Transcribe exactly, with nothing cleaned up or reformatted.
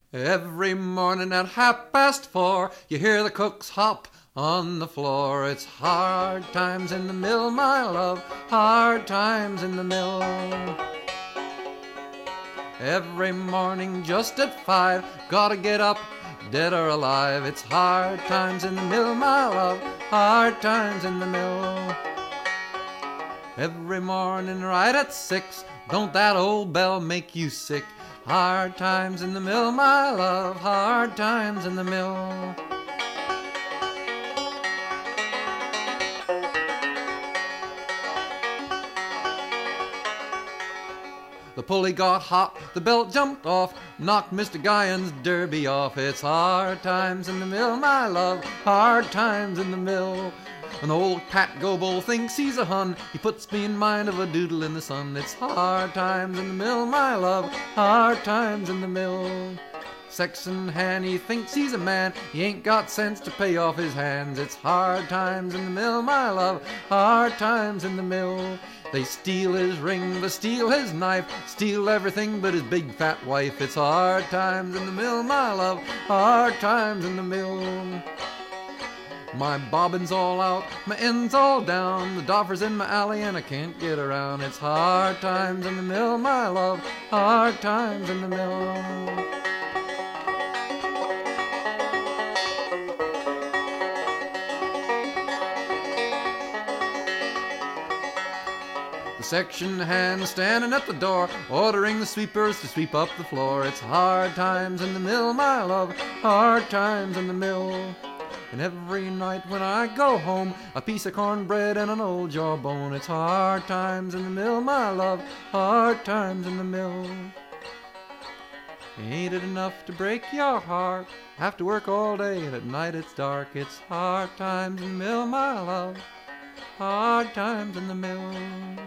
Every morning at half past four, you hear the cooks hop on the floor. It's hard times in the mill, my love, hard times in the mill. Every morning just at five, gotta get up, dead or alive. It's hard times in the mill, my love, hard times in the mill. Every morning right at six, don't that old bell make you sick? Hard times in the mill, my love, hard times in the mill. The pulley got hot, the belt jumped off, knocked Mister Guyan's derby off. It's hard times in the mill, my love, hard times in the mill. An old Pat Goble thinks he's a Hun, he puts me in mind of a doodle in the sun. It's hard times in the mill, my love, hard times in the mill. Sexton hand, he thinks he's a man, he ain't got sense to pay off his hands. It's hard times in the mill, my love, hard times in the mill. They steal his ring, they steal his knife, steal everything but his big fat wife. It's hard times in the mill, my love, hard times in the mill. My bobbin's all out, my end's all down, the doffer's in my alley and I can't get around. It's hard times in the mill, my love, hard times in the mill. The section hand standing at the door, ordering the sweepers to sweep up the floor. It's hard times in the mill, my love, hard times in the mill. And every night when I go home, a piece of cornbread and an old jawbone. It's hard times in the mill, my love, hard times in the mill. Ain't it enough to break your heart? Have to work all day and at night it's dark. It's hard times in the mill, my love, hard times in the mill.